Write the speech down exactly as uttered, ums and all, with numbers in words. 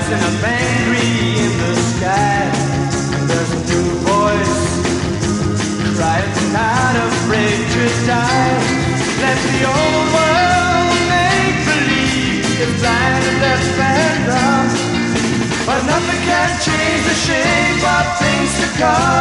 rising up angry in the sky. And there's a new voice crying, not afraid to die. Let the old world make believe it's blind and deaf and dumb, but nothing can change the shape of things to come.